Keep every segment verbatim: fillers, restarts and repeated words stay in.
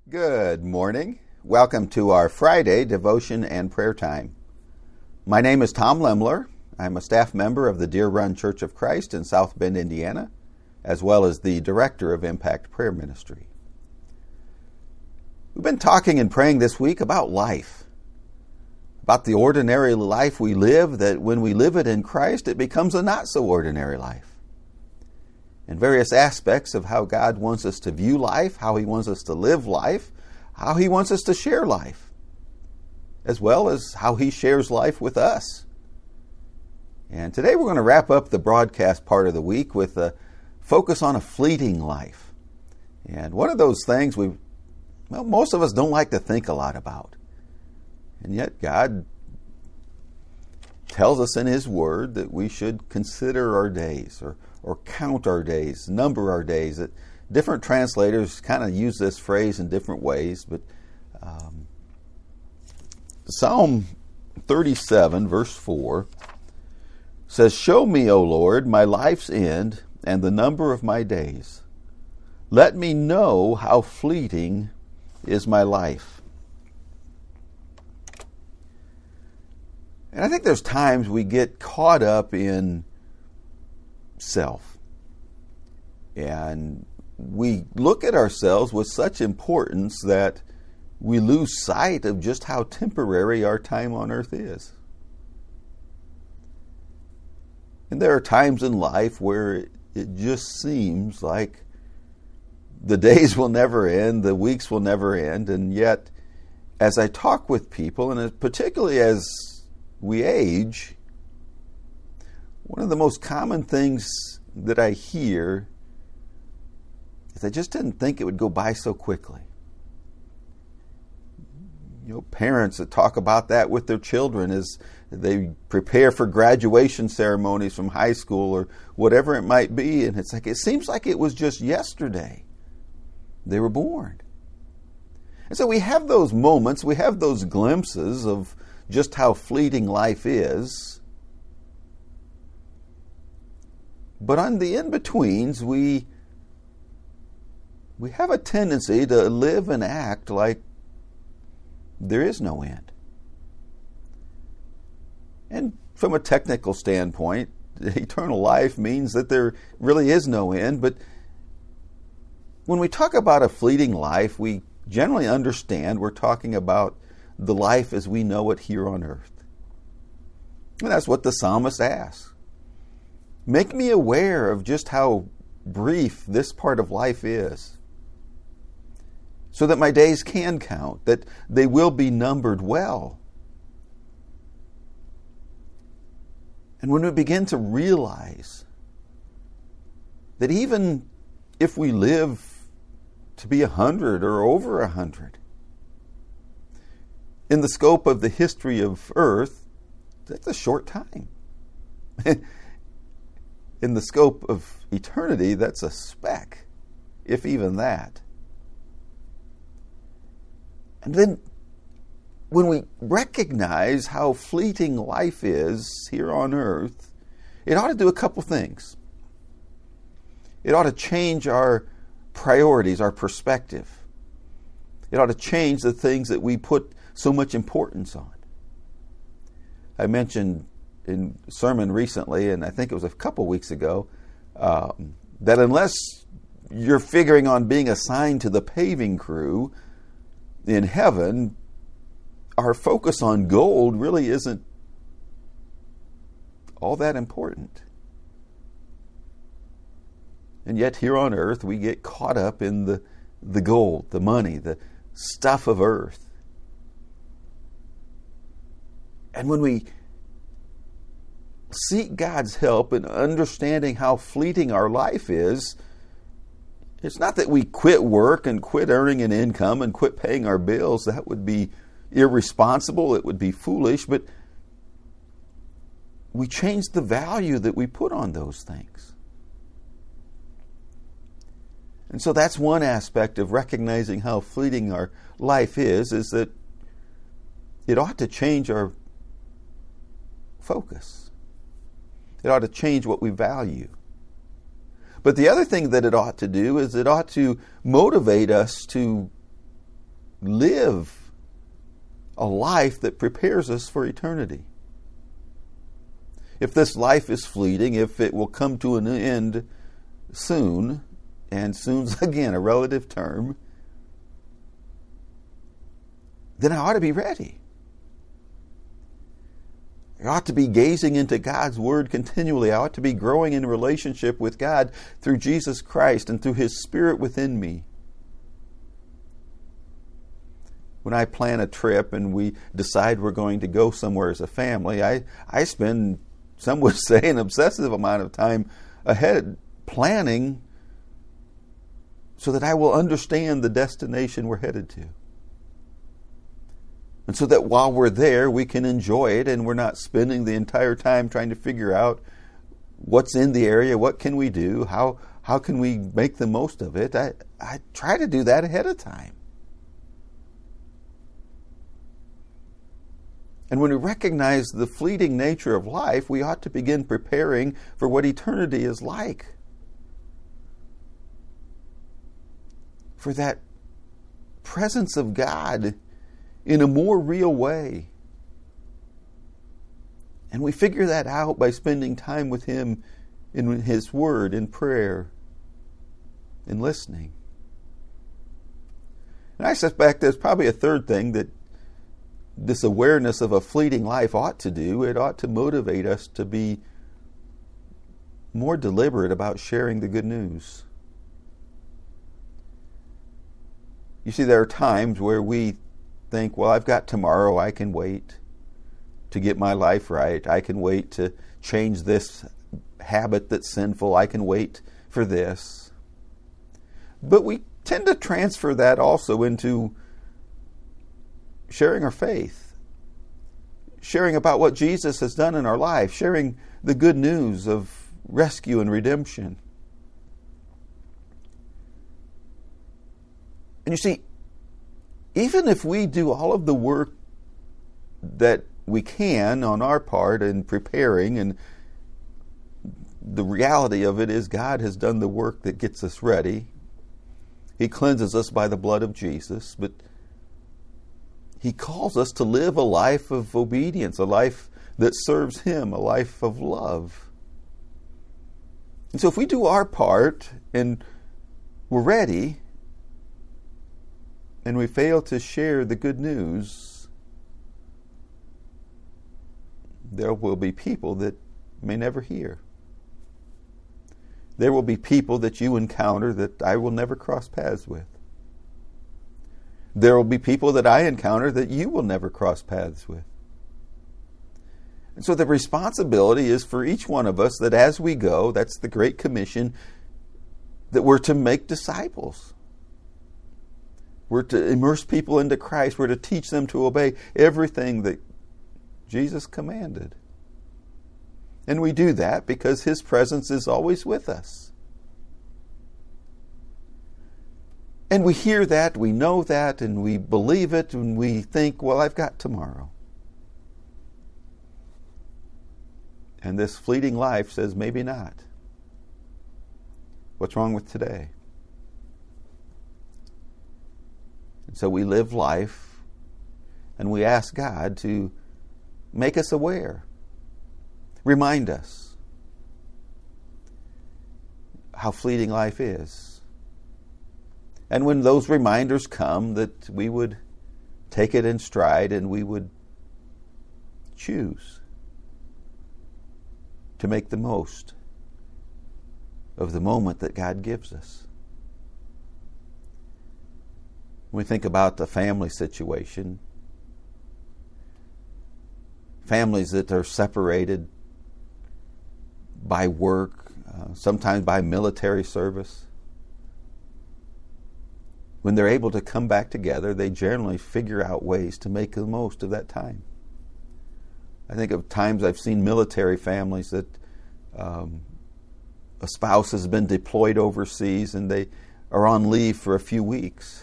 Good morning. Welcome to our Friday devotion and prayer time. My name is Tom Lemler. I'm a staff member of the Deer Run Church of Christ in South Bend, Indiana, as well as the director of Impact Prayer Ministry. We've been talking and praying this week about life, about the ordinary life we live, that when we live it in Christ, it becomes a not so ordinary life. And various aspects of how God wants us to view life, how He wants us to live life, how He wants us to share life, as well as how He shares life with us. And today we're going to wrap up the broadcast part of the week with a focus on a fleeting life. And one of those things we, well, most of us don't like to think a lot about. And yet God tells us in His Word that we should consider our days, or or count our days, number our days. That different translators kind of use this phrase in different ways, but um, Psalm thirty-seven, verse four, says, "Show me, O Lord, my life's end and the number of my days. Let me know how fleeting is my life." And I think there's times we get caught up in self. And we look at ourselves with such importance that we lose sight of just how temporary our time on earth is. And there are times in life where it just seems like the days will never end, the weeks will never end, and yet as I talk with people, and particularly as we age, one of the most common things that I hear is I just didn't think it would go by so quickly. You know, parents that talk about that with their children as they prepare for graduation ceremonies from high school or whatever it might be, and it's like, it seems like it was just yesterday they were born. And so we have those moments, we have those glimpses of just how fleeting life is. But on the in-betweens, we we have a tendency to live and act like there is no end. And from a technical standpoint, eternal life means that there really is no end. But when we talk about a fleeting life, we generally understand we're talking about the life as we know it here on earth. And that's what the psalmist asks. Make me aware of just how brief this part of life is, so that my days can count, that they will be numbered well. And when we begin to realize that even if we live to be a hundred or over a hundred, in the scope of the history of earth, that's a short time. In the scope of eternity, that's a speck, if even that. And then when we recognize how fleeting life is here on earth, it ought to do a couple things. It ought to change our priorities, our perspective. It ought to change the things that we put so much importance on. I mentioned in a sermon recently, and I think it was a couple weeks ago, um, that unless you're figuring on being assigned to the paving crew in heaven, our focus on gold really isn't all that important. And yet here on earth we get caught up in the, the gold, the money, the stuff of earth. And when we seek God's help in understanding how fleeting our life is, it's not that we quit work and quit earning an income and quit paying our bills. That would be irresponsible. It would be foolish. But we change the value that we put on those things. And so that's one aspect of recognizing how fleeting our life is, is that it ought to change our focus. It ought to change what we value. But the other thing that it ought to do is it ought to motivate us to live a life that prepares us for eternity. If this life is fleeting, if it will come to an end soon, and soon's again a relative term, then I ought to be ready. I ought to be gazing into God's Word continually. I ought to be growing in relationship with God through Jesus Christ and through His Spirit within me. When I plan a trip and we decide we're going to go somewhere as a family, I, I spend, some would say, an obsessive amount of time ahead planning so that I will understand the destination we're headed to. And so that while we're there, we can enjoy it and we're not spending the entire time trying to figure out what's in the area, what can we do, how how can we make the most of it. I, I try to do that ahead of time. And when we recognize the fleeting nature of life, we ought to begin preparing for what eternity is like. For that presence of God in a more real way. And we figure that out by spending time with Him in His Word, in prayer, in listening. And I suspect there's probably a third thing that this awareness of a fleeting life ought to do. It ought to motivate us to be more deliberate about sharing the good news. You see, there are times where we think, well, I've got tomorrow, I can wait to get my life right. I can wait to change this habit that's sinful. I can wait for this. But we tend to transfer that also into sharing our faith, sharing about what Jesus has done in our life, sharing the good news of rescue and redemption. And you see, even if we do all of the work that we can on our part in preparing, and the reality of it is God has done the work that gets us ready. He cleanses us by the blood of Jesus, but He calls us to live a life of obedience, a life that serves Him, a life of love. And so if we do our part and we're ready, and we fail to share the good news, there will be people that may never hear. There will be people that you encounter that I will never cross paths with. There will be people that I encounter that you will never cross paths with. And so the responsibility is for each one of us that as we go, that's the Great Commission, that we're to make disciples. We're to immerse people into Christ. We're to teach them to obey everything that Jesus commanded. And we do that because His presence is always with us. And we hear that, we know that, and we believe it, and we think, well, I've got tomorrow. And this fleeting life says, maybe not. What's wrong with today? And so we live life and we ask God to make us aware, remind us how fleeting life is. And when those reminders come, that we would take it in stride and we would choose to make the most of the moment that God gives us. When we think about the family situation, families that are separated by work, uh, sometimes by military service, when they're able to come back together, they generally figure out ways to make the most of that time. I think of times I've seen military families that um, a spouse has been deployed overseas and they are on leave for a few weeks.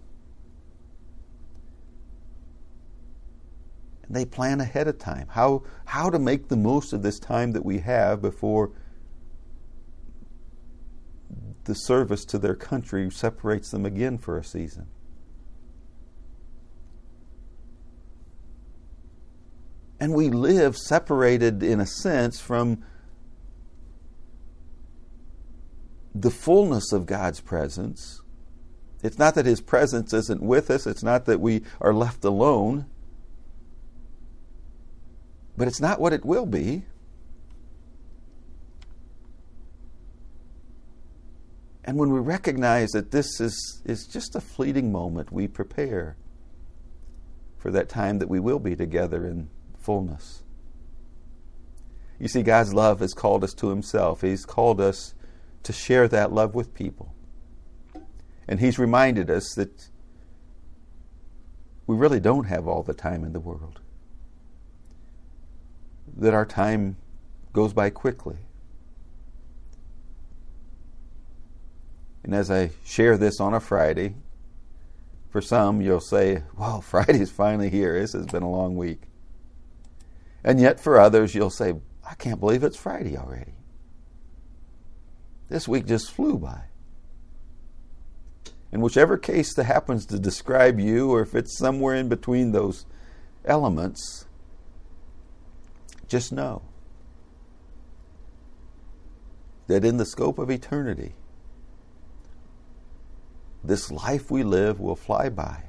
And they plan ahead of time how how to make the most of this time that we have before the service to their country separates them again for a season. And we live separated, in a sense, from the fullness of God's presence. It's not that His presence isn't with us. It's not that we are left alone. But it's not what it will be. And when we recognize that this is, is just a fleeting moment, we prepare for that time that we will be together in fullness. You see, God's love has called us to Himself. He's called us to share that love with people. And He's reminded us that we really don't have all the time in the world. That our time goes by quickly. And as I share this on a Friday, for some you'll say, well, Friday's finally here. This has been a long week. And yet for others you'll say, I can't believe it's Friday already. This week just flew by. In whichever case that happens to describe you, or if it's somewhere in between those elements, just know that in the scope of eternity, this life we live will fly by.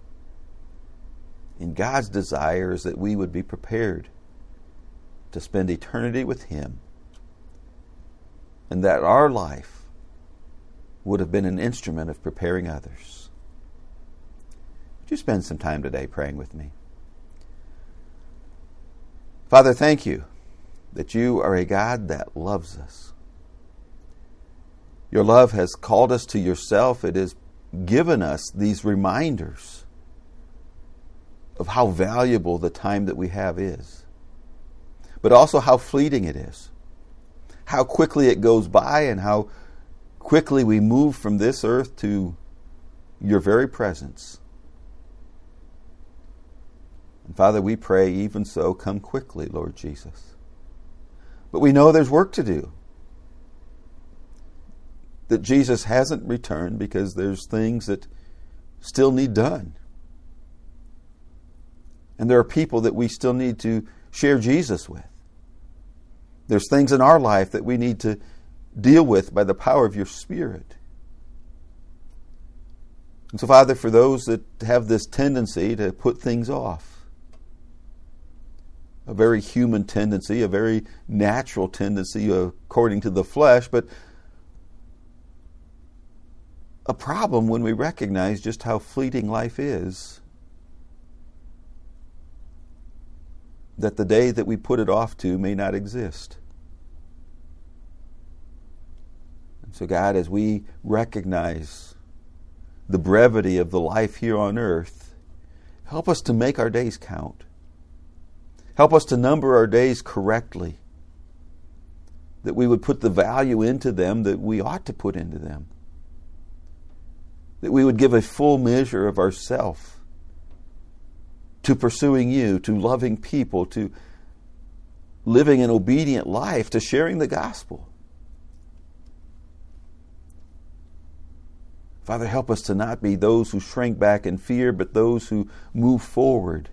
And God's desire is that we would be prepared to spend eternity with Him, and that our life would have been an instrument of preparing others. Would you spend some time today praying with me? Father, thank You that You are a God that loves us. Your love has called us to Yourself. It has given us these reminders of how valuable the time that we have is, but also how fleeting it is, how quickly it goes by, and how quickly we move from this earth to Your very presence. And Father, we pray, even so, come quickly, Lord Jesus. But we know there's work to do. That Jesus hasn't returned because there's things that still need done. And there are people that we still need to share Jesus with. There's things in our life that we need to deal with by the power of Your Spirit. And so, Father, for those that have this tendency to put things off, a very human tendency, a very natural tendency according to the flesh, but a problem when we recognize just how fleeting life is, that the day that we put it off to may not exist. And so, God, as we recognize the brevity of the life here on earth, help us to make our days count. Help us to number our days correctly, that we would put the value into them that we ought to put into them, that we would give a full measure of ourself to pursuing You, to loving people, to living an obedient life, to sharing the gospel. Father, help us to not be those who shrink back in fear, but those who move forward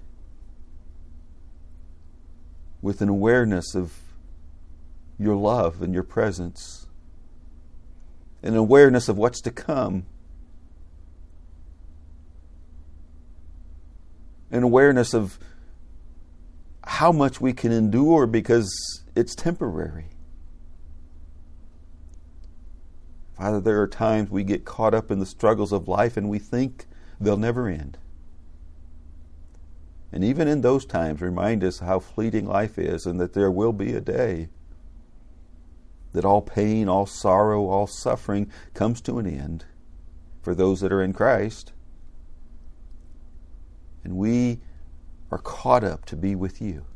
with an awareness of Your love and Your presence, an awareness of what's to come, an awareness of how much we can endure because it's temporary. Father, there are times we get caught up in the struggles of life and we think they'll never end. And even in those times, remind us how fleeting life is, and that there will be a day that all pain, all sorrow, all suffering comes to an end for those that are in Christ. And we are caught up to be with You.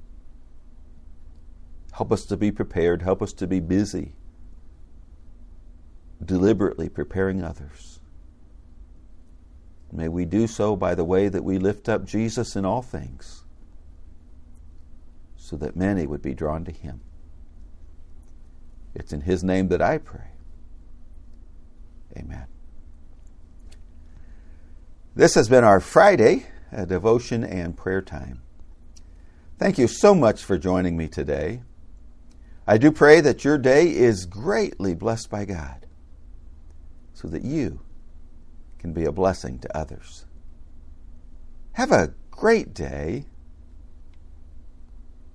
Help us to be prepared. Help us to be busy, deliberately preparing others. May we do so by the way that we lift up Jesus in all things, so that many would be drawn to Him. It's in His name that I pray. Amen. This has been our Friday uh, devotion and prayer time. Thank you so much for joining me today. I do pray that your day is greatly blessed by God, so that you can be a blessing to others. Have a great day,